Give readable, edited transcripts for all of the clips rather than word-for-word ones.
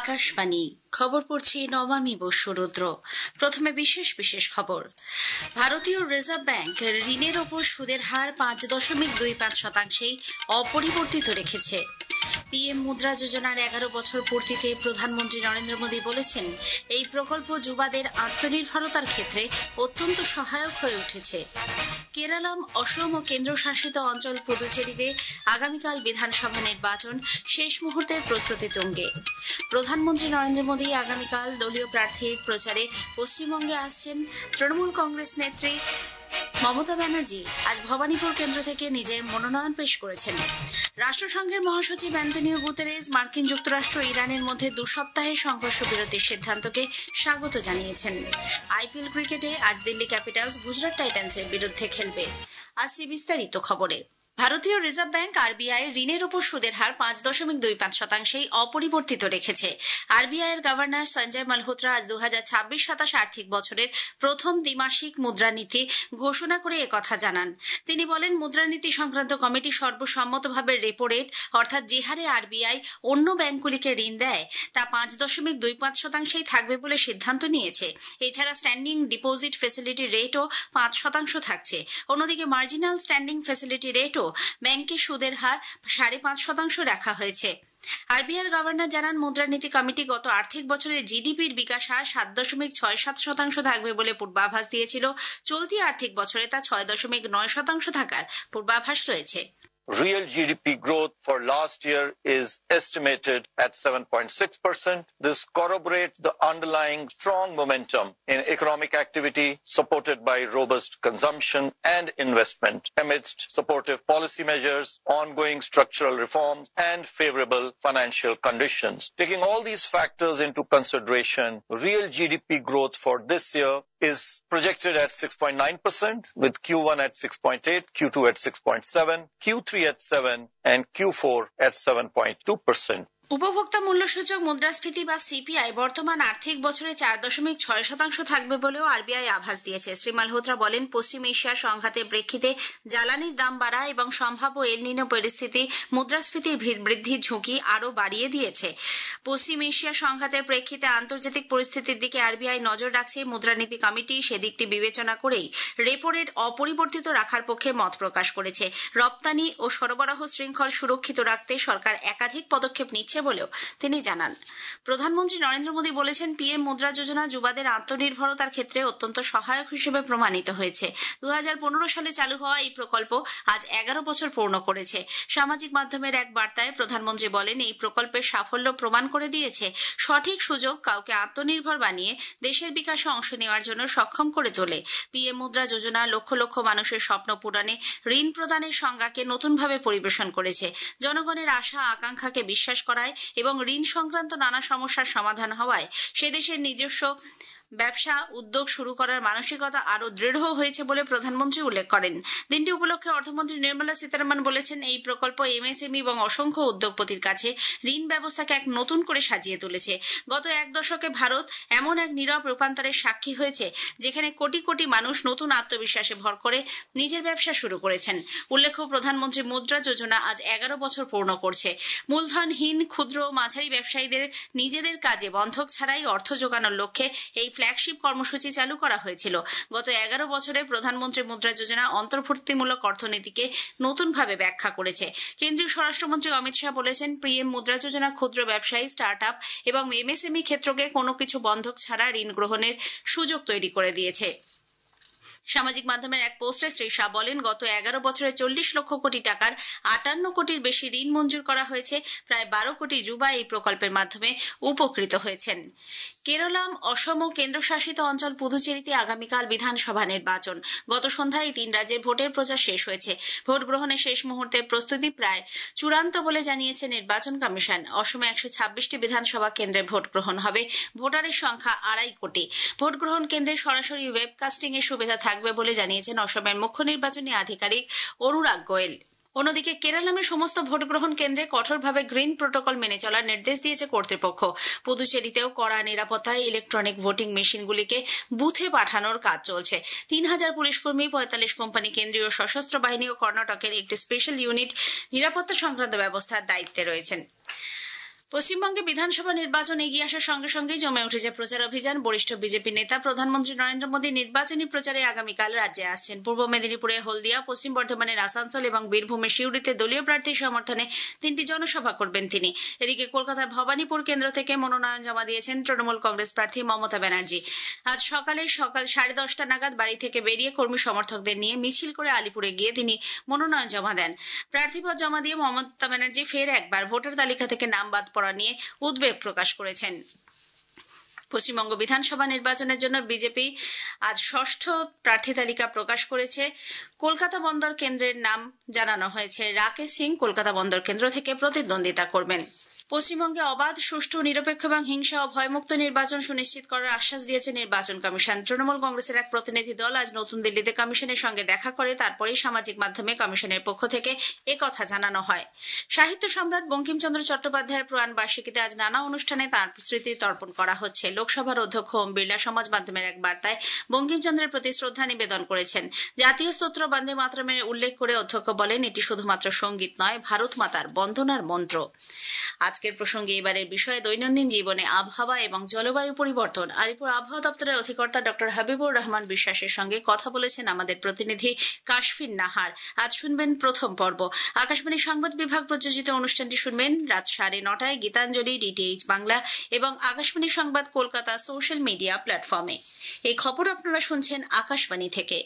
আকাশবাণী খবর পড়ছি নমামি বসুরুদ্র। প্রথমে বিশেষ বিশেষ খবর। ভারতীয় রিজার্ভ ব্যাংক ঋণের ওপর সুদের হার 5.25% অপরিবর্তিত রেখেছে। পিএম মুদ্রা যোজনার 11 বছর পূর্তিতে প্রধানমন্ত্রী নরেন্দ্র মোদী বলেছেন, এই প্রকল্প যুবাদের আত্মনির্ভরতার ক্ষেত্রে অত্যন্ত সহায়ক হয়ে উঠেছে। কেরালাম, অসম ও কেন্দ্রশাসিত অঞ্চল পুদুচেরিতে আগামীকাল বিধানসভা নির্বাচন, শেষ মুহূর্তের প্রস্তুতি তুঙ্গে। প্রধানমন্ত্রী নরেন্দ্র মোদী আগামীকাল দলীয় প্রার্থীর প্রচারে পশ্চিমবঙ্গে আসছেন। তৃণমূল কংগ্রেস নেত্রী মমতা ব্যানার্জি আজ ভবানীপুর কেন্দ্র থেকে নিজের মনোনয়ন পেশ করেছেন। রাষ্ট্রসংঘের মহাসচিব অ্যান্তনিও গুতেরেস মার্কিন যুক্তরাষ্ট্র ইরানের মধ্যে 2 সপ্তাহের সংঘর্ষ বিরতির সিদ্ধান্তকে স্বাগত জানিয়েছেন। আইপিএল ক্রিকেটে আজ দিল্লি ক্যাপিটালস গুজরাট টাইটান্সের বিরুদ্ধে খেলবে। আসছে বিস্তারিত খবরে। ভারতীয় রিজার্ভ ব্যাংক আরবিআই ঋণের ওপর সুদের হার 5.25% অপরিবর্তিত রেখেছে। আরবিআই এর গভর্নর সঞ্জয় মালহোত্রা আজ 2026-27 আর্থিক বছরের প্রথম দ্বিমাসিক মুদ্রানীতি ঘোষণা করে একথা জানান। তিনি বলেন, মুদ্রানীতি সংক্রান্ত কমিটি সর্বসম্মতভাবে রেপো রেট অর্থাৎ যে হারে আরবিআই অন্য ব্যাংকগুলিকে ঋণ দেয় তা 5.25% থাকবে বলে সিদ্ধান্ত নিয়েছে। এছাড়া স্ট্যান্ডিং ডিপোজিট ফ্যাসিলিটি রেটও 5% থাকছে। অন্যদিকে মার্জিনাল স্ট্যান্ডিং ফ্যাসিলিটি রেটও ব্যাংকের সুদের হার 5.5% রাখা হয়েছে। আরবিআই গভর্নর জানান, মুদ্রানীতি কমিটি গত আর্থিক বছরে জিডিপির বিকাশ হার 7.67% থাকবে বলে পূর্বাভাস দিয়েছিল। চলতি আর্থিক বছরে তা 6.9% থাকার পূর্বাভাস রয়েছে। Real GDP growth for last year is estimated at 7.6%. This corroborates the underlying strong momentum in economic activity supported by robust consumption and investment amidst supportive policy measures, ongoing structural reforms, and favorable financial conditions. Taking all these factors into consideration, real GDP growth for this year is projected at 6.9%, with Q1 at 6.8, Q2 at 6.7, Q3 at 7, and Q4 at 7.2%. উপভোক্তা মূল্যসূচক মুদ্রাস্ফীতি বা CPI বর্তমান আর্থিক বছরে 4.6% থাকবে বলেও RBI আভাস দিয়েছে। শ্রী মালহোত্রা বলেন, পশ্চিম এশিয়ার সংঘাতের প্রেক্ষিতে জ্বালানির দাম বাড়া এবং সম্ভাব্য এল নিনো পরিস্থিতি মুদ্রাস্ফীতির বৃদ্ধির ঝুঁকি আরও বাড়িয়ে দিয়েছে। পশ্চিম এশিয়ার সংঘাতের প্রেক্ষিতে আন্তর্জাতিক পরিস্থিতির দিকে আরবিআই নজর রাখছে। মুদ্রানীতি কমিটি সেদিকটি বিবেচনা করেই রেপো রেট অপরিবর্তিত রাখার পক্ষে মত প্রকাশ করেছে। রপ্তানি ও সরবরাহ শৃঙ্খল সুরক্ষিত রাখতে সরকার একাধিক পদক্ষেপ নিচ্ছে বলেও তিনি জানান। প্রধানমন্ত্রী নরেন্দ্র মোদী বলেছেন, পিএম মুদ্রা যোজনা যুবাদের আত্মনির্ভরতার ক্ষেত্রে অত্যন্ত সহায়ক হিসেবে প্রমাণিত হয়েছে। 2015 সালে চালু হওয়া এই প্রকল্প আজ 11 বছর পূর্ণ করেছে। সামাজিক মাধ্যমের এক বার্তায় প্রধানমন্ত্রী বলেন, এই প্রকল্পের সাফল্য প্রমাণ করে দিয়েছে সঠিক সুযোগ কাউকে আত্মনির্ভর বানিয়ে দেশের বিকাশে অংশ নেওয়ার জন্য সক্ষম করে তোলে। পিএম মুদ্রা যোজনা লক্ষ লক্ষ মানুষের স্বপ্ন পূরণে ঋণ প্রদানের সংজ্ঞাকে নতুনভাবে পরিবেশন করেছে। জনগণের আশা আকাঙ্ক্ষাকে বিশ্বাস করায় এবং ঋণ সংক্রান্ত নানা সমস্যার সমাধান হওয়ায় সে দেশের নিজস্ব ব্যবসা উদ্যোগ শুরু করার মানসিকতা আরও দৃঢ় হয়েছে বলে প্রধানমন্ত্রী উল্লেখ করেন। দিনটি উপলক্ষে অর্থমন্ত্রী নির্মলা সীতারামন বলেছেন, এই প্রকল্প এমএসএমই এবং অসংখ্য উদ্যোগপতির কাছে ঋণ ব্যবস্থাকে এক নতুন করে সাজিয়ে তুলেছে। গত এক দশকে ভারত এমন এক নীরব রূপান্তরের সাক্ষী হয়েছে, যেখানে কোটি কোটি মানুষ নতুন আত্মবিশ্বাসে ভর করে নিজের ব্যবসা শুরু করেছেন। উল্লেখ্য, প্রধানমন্ত্রী মুদ্রা যোজনা আজ 11 বছর পূর্ণ করছে। মূলধনহীন ক্ষুদ্র ও মাঝারি ব্যবসায়ীদের নিজেদের কাজে বন্ধক ছাড়াই অর্থ জোগানোর লক্ষ্যে এই ফ্ল্যাগশিপ কর্মসূচি চালু করা হয়েছিল। গত 11 বছরে প্রধানমন্ত্রী মুদ্রা যোজনা অন্তর্ভুক্তিমূলক অর্থনীতিকে নতুনভাবে ব্যাখ্যা করেছে। কেন্দ্রীয় স্বরাষ্ট্রমন্ত্রী অমিত শাহ বলেছেন, পিএম মুদ্রা যোজনা ক্ষুদ্র ব্যবসায়ী, স্টার্টআপ এবং এমএসএমই ক্ষেত্রকে কোনো কিছু বন্ধক ছাড়া ঋণ গ্রহণের সুযোগ তৈরি করে দিয়েছে। সামাজিক মাধ্যমের এক পোস্টে শ্রী শাহ বলেন, গত 11 বছরে 40 লক্ষ কোটি টাকার 58 কোটির বেশি ঋণ মঞ্জুর করা হয়েছে। প্রায় 12 কোটি যুবা এই প্রকল্পের মাধ্যমে উপকৃত হয়েছেন। কেরালাম, অসম ও কেন্দ্রশাসিত অঞ্চল পুদুচেরিতে আগামীকাল বিধানসভা নির্বাচন। গত সন্ধ্যায় 3 রাজ্যের ভোটের প্রচার শেষ হয়েছে। ভোট গ্রহণের শেষ মুহূর্তের প্রস্তুতি প্রায় চূড়ান্ত বলে জানিয়েছে নির্বাচন কমিশন। অসমে 126টি বিধানসভা কেন্দ্রে ভোট গ্রহণ হবে। ভোটারের সংখ্যা 2.5 কোটি। ভোট গ্রহণ কেন্দ্রে সরাসরি ওয়েবকাস্টিং এর সুবিধা থাকবে বলে জানিয়েছেন অসমের মুখ্য নির্বাচনী আধিকারিক অনুরাগ গোয়েল। অন্যদিকে কেরালামের সমস্ত ভোট গ্রহণ কেন্দ্রে কঠোরভাবে গ্রিন প্রোটোকল মেনে চলার নির্দেশ দিয়েছে কর্তৃপক্ষ। পুদুচেরিতেও কড়া নিরাপত্তায় ইলেকট্রনিক ভোটিং মেশিনগুলিকে বুথে পাঠানোর কাজ চলছে। 3000 পুলিশকর্মী, 45 কোম্পানি, কেন্দ্রীয় সশস্ত্র বাহিনী ও কর্ণাটকের একটি স্পেশাল ইউনিট নিরাপত্তা সংক্রান্ত ব্যবস্থার দায়িত্বে রয়েছেন। পশ্চিমবঙ্গে বিধানসভা নির্বাচন এগিয়ে আসার সঙ্গে সঙ্গেই জমে উঠেছে প্রচার অভিযান। বরিষ্ঠ বিজেপি নেতা প্রধানমন্ত্রী নরেন্দ্র মোদী নির্বাচনী প্রচারে আগামীকাল রাজ্যে আসছেন। পূর্ব মেদিনীপুরে হলদিয়া, পশ্চিম বর্ধমানের আসানসোল এবং বীরভূমের সিউড়িতে দলীয় প্রার্থীর সমর্থনে 3টি জনসভা করবেন তিনি। এদিকে কলকাতার ভবানীপুর কেন্দ্র থেকে মনোনয়ন জমা দিয়েছেন তৃণমূল কংগ্রেস প্রার্থী মমতা ব্যানার্জি। আজ সকাল 10:30 নাগাদ বাড়ি থেকে বেরিয়ে কর্মী সমর্থকদের নিয়ে মিছিল করে আলিপুরে গিয়ে তিনি মনোনয়ন জমা দেন। প্রার্থীপদ জমা দিয়ে মমতা ব্যানার্জি ফের একবার ভোটার তালিকা থেকে নাম বাদ পড়া নিয়ে উদ্বেগ প্রকাশ করেছেন। পশ্চিমবঙ্গ বিধানসভা নির্বাচনের জন্য বিজেপি আজ 6ষ্ঠ প্রার্থী তালিকা প্রকাশ করেছে। কলকাতা বন্দর কেন্দ্রের নাম জানানো হয়েছে। রাকেশ সিং কলকাতা বন্দর কেন্দ্র থেকে প্রতিদ্বন্দ্বিতা করবেন। পশ্চিমবঙ্গে অবাধ, সুষ্ঠু, নিরপেক্ষ এবং হিংসা ও ভয়মুক্ত নির্বাচন সুনিশ্চিত করার আশ্বাস দিয়েছে নির্বাচন কমিশন। তৃণমূল কংগ্রেসের এক প্রতিনিধি দল আজ নতুন দিল্লিতে কমিশনের সঙ্গে দেখা করে তারপরেই সামাজিক মাধ্যমে কমিশনের পক্ষ থেকে একথা জানানো হয়। সাহিত্য সম্রাট বঙ্কিমচন্দ্র চট্টোপাধ্যায়ের প্রয়াণ বার্ষিকীতে আজ নানা অনুষ্ঠানে তাঁর স্মৃতি তর্পণ করা হচ্ছে। লোকসভার অধ্যক্ষ ওম বিড়লা সমাজ মাধ্যমের এক বার্তায় বঙ্কিমচন্দ্রের প্রতি শ্রদ্ধা নিবেদন করেছেন। জাতীয় স্তোত্র বন্দে মাতরমের উল্লেখ করে অধ্যক্ষ বলেন, এটি শুধুমাত্র সঙ্গীত নয়, ভারত মাতার বন্দনার মন্ত্র। আজকের প্রসঙ্গে এবারের বিষয়ে দৈনন্দিন জীবনে আবহাওয়া এবং জলবায়ু পরিবর্তন। আলিপুর আবহাওয়া দপ্তরের অধিকর্তা ডক্টর হাবিবুর রহমান বিশ্বাসের সঙ্গে কথা বলেছেন আমাদের প্রতিনিধি কাশফিন নাহার। আজ শুনবেন প্রথম পর্ব। আকাশবাণী সংবাদ বিভাগ প্রযোজিত অনুষ্ঠানটি শুনবেন রাত 9:30টায় গীতাঞ্জলি, ডিটিএইচ বাংলা এবং আকাশবাণী সংবাদ কলকাতা সোশ্যাল মিডিয়া প্ল্যাটফর্মে। এই খবর আপনারা শুনছেন আকাশবাণী থেকে।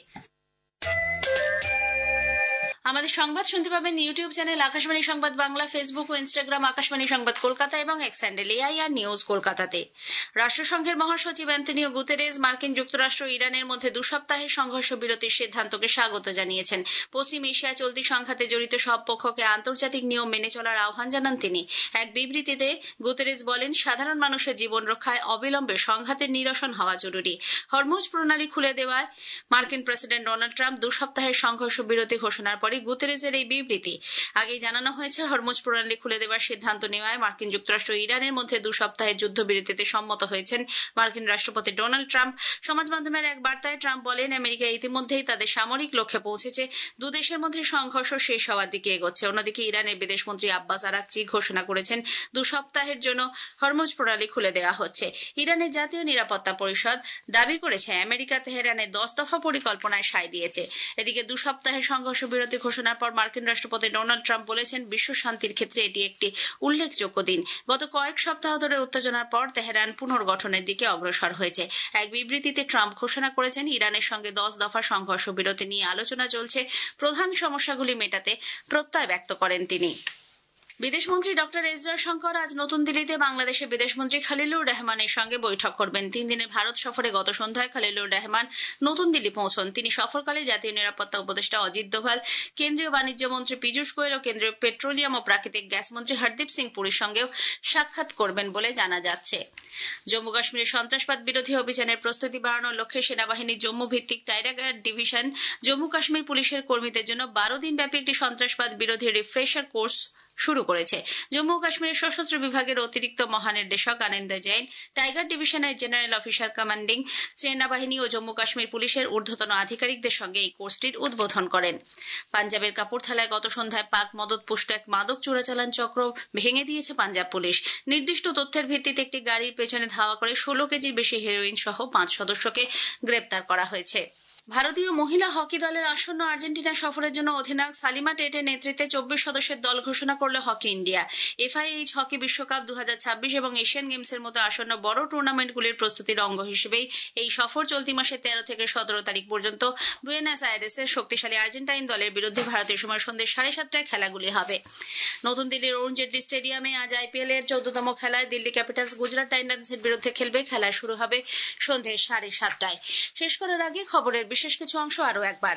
আমাদের সংবাদ শুনতে পাবেন ইউটিউব চ্যানেল আকাশবাণী সংবাদ বাংলা, ফেসবুক ও ইনস্টাগ্রাম আকাশবাণী সংবাদ কলকাতা এবং এক্স হ্যান্ডেল AIR নিউজ কলকাতাতে। রাষ্ট্রসংঘের মহাসচিব অ্যান্টনিও গুতেরেস মার্কিন যুক্তরাষ্ট্র ও ইরানের মধ্যে 2 সপ্তাহের সংঘর্ষ বিরতির সিদ্ধান্তকে স্বাগত জানিয়েছেন। পশ্চিম এশিয়া চলতি সংঘাতে জড়িত সব পক্ষকে আন্তর্জাতিক নিয়ম মেনে চলার আহ্বান জানান তিনি। এক বিবৃতিতে গুতেরেস বলেন, সাধারণ মানুষের জীবন রক্ষায় অবিলম্বে সংঘাতের নিরসন হওয়া জরুরি। হরমুজ প্রণালী খুলে দেওয়ায় মার্কিন প্রেসিডেন্ট ডোনাল্ড ট্রাম্প 2 সপ্তাহের সংঘর্ষ বিরতি ঘোষণার পরে গুতেরেসের এই বিবৃতি। আগেই জানানো হয়েছে, হরমুজ প্রণালী খুলে দেওয়ার সিদ্ধান্ত নেওয়ায় মার্কিন যুক্তরাষ্ট্র ও ইরানের মধ্যে 2 সপ্তাহের যুদ্ধবিরতিতে সম্মত হয়েছেন মার্কিন রাষ্ট্রপতি ডোনাল্ড ট্রাম্প। সমাজ মাধ্যমের এক বার্তায় ট্রাম্প বলেন, আমেরিকা ইতিমধ্যেই তাদের সামরিক লক্ষ্যে পৌঁছেছে। 2 দেশের মধ্যে সংঘর্ষ শেষ হওয়ার দিকে এগোচ্ছে। অন্যদিকে ইরানের বিদেশমন্ত্রী আব্বাস আরাকচি ঘোষণা করেছেন 2 সপ্তাহের জন্য হরমুজ প্রণালী খুলে দেওয়া হচ্ছে। ইরানের জাতীয় নিরাপত্তা পরিষদ দাবি করেছে, আমেরিকা তেহরানের 10 দফা পরিকল্পনায় সায় দিয়েছে। এদিকে 2 সপ্তাহের সংঘর্ষ বিরতি ঘোষণার পর মার্কিন রাষ্ট্রপতি ডোনাল্ড ট্রাম্প বলেছেন, বিশ্ব শান্তির ক্ষেত্রে এটি একটি উল্লেখযোগ্য দিন। গত কয়েক সপ্তাহ ধরে উত্তেজনার পর তেহরান পুনর্গঠনের দিকে অগ্রসর হয়েছে। এক বিবৃতিতে ট্রাম্প ঘোষণা করেছেন, ইরানের সঙ্গে 10 দফা সংঘর্ষ বিরতি নিয়ে আলোচনা চলছে। প্রধান সমস্যাগুলি মেটাতে প্রত্যয় ব্যক্ত করেন তিনি। বিদেশমন্ত্রী ডক্টর এস জয়শঙ্কর আজ নতুন দিল্লিতে বাংলাদেশের বিদেশমন্ত্রী খলিলুর রহমানের সঙ্গে বৈঠক করবেন। 3 দিনের ভারত সফরে গত সন্ধ্যায় খলিলুর রহমান নতুন দিল্লি পৌঁছন। তিনি সফরকালে জাতীয় নিরাপত্তা উপদেষ্টা অজিত দোভাল, কেন্দ্রীয় বাণিজ্য মন্ত্রী পীযূষ গোয়েল ও কেন্দ্রীয় পেট্রোলিয়াম ও প্রাকৃতিক গ্যাস মন্ত্রী হরদীপ সিং পুরীর সঙ্গেও সাক্ষাৎ করবেন বলে জানা যাচ্ছে। জম্মু কাশ্মীরের সন্ত্রাসবাদ বিরোধী অভিযানের প্রস্তুতি বাড়ানোর লক্ষ্যে সেনাবাহিনীর জম্মু ভিত্তিক টাইগার ডিভিশন জম্মু কাশ্মীর পুলিশের কর্মীদের জন্য 12 দিনব্যাপী একটি সন্ত্রাসবাদ বিরোধী রিফ্রেশার কোর্স শুরু করেছে। জম্মু ও কাশ্মীরের সশস্ত্র বিভাগের অতিরিক্ত মহানির্দেশক আনন্দ জৈন, টাইগার ডিভিশনের জেনারেল অফিসার কমান্ডিং সেনাবাহিনী ও জম্মু কাশ্মীর পুলিশের ঊর্ধ্বতন আধিকারিকদের সঙ্গে এই কোর্সটির উদ্বোধন করেন। পাঞ্জাবের কাপুরথালায় গত সন্ধ্যায় পাক মদতপুষ্ট এক মাদক চোরাচালান চক্র ভেঙে দিয়েছে পাঞ্জাব পুলিশ। নির্দিষ্ট তথ্যের ভিত্তিতে একটি গাড়ির পেছনে ধাওয়া করে 16 কেজির বেশি হেরোইন সহ 5 সদস্যকে গ্রেপ্তার করা হয়েছে। ভারতীয় মহিলা হকি দলের আসন্ন আর্জেন্টিনা সফরের জন্য অধিনায়ক সালিমা টেটের নেতৃত্বে 24 সদস্যের দল ঘোষণা করল হকি ইন্ডিয়া। FIH হকি বিশ্বকাপ 2026 এবং এশিয়ান গেমসের মতো আসন্ন বড় টুর্নামেন্টগুলির প্রস্তুতির অঙ্গ হিসেবেই এই সফর চলতি মাসের 13 থেকে 17 তারিখ পর্যন্ত বুয়েনোস আয়ারেসের শক্তিশালী আর্জেন্টাইন দলের বিরুদ্ধে ভারতীয় সময় সন্ধ্যে 7:30টায় খেলাগুলি হবে। নতুন দিল্লির অরুণ জেটলি স্টেডিয়ামে আজ IPL এর 14তম খেলায় দিল্লি ক্যাপিটালস গুজরাট টাইটান্সের বিরুদ্ধে খেলবে। খেলা শুরু হবে সন্ধ্যে 7:30টায়। শেষ করার আগে খবরের বিশেষ কিছু অংশ আরও একবার।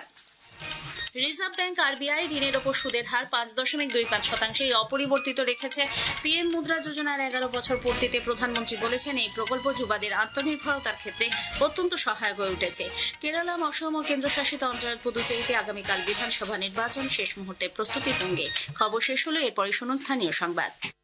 রিজার্ভ ব্যাংক RBI ঋণের ওপর সুদের হার 5.25% অপরিবর্তিত রেখেছে। PM মুদ্রা যোজনার 11 বছর পূর্তিতে প্রধানমন্ত্রী বলেছেন, এই প্রকল্প যুবাদের আত্মনির্ভরতার ক্ষেত্রে অত্যন্ত সহায়ক হয়ে উঠেছে। কেরালা, অসম ও কেন্দ্রশাসিত অঞ্চল পুদুচেরিতে আগামীকাল বিধানসভা নির্বাচন শেষ মুহূর্তে প্রস্তুতি তুঙ্গে। খবর শেষ হলো, এরপরই শুনুন স্থানীয় সংবাদ।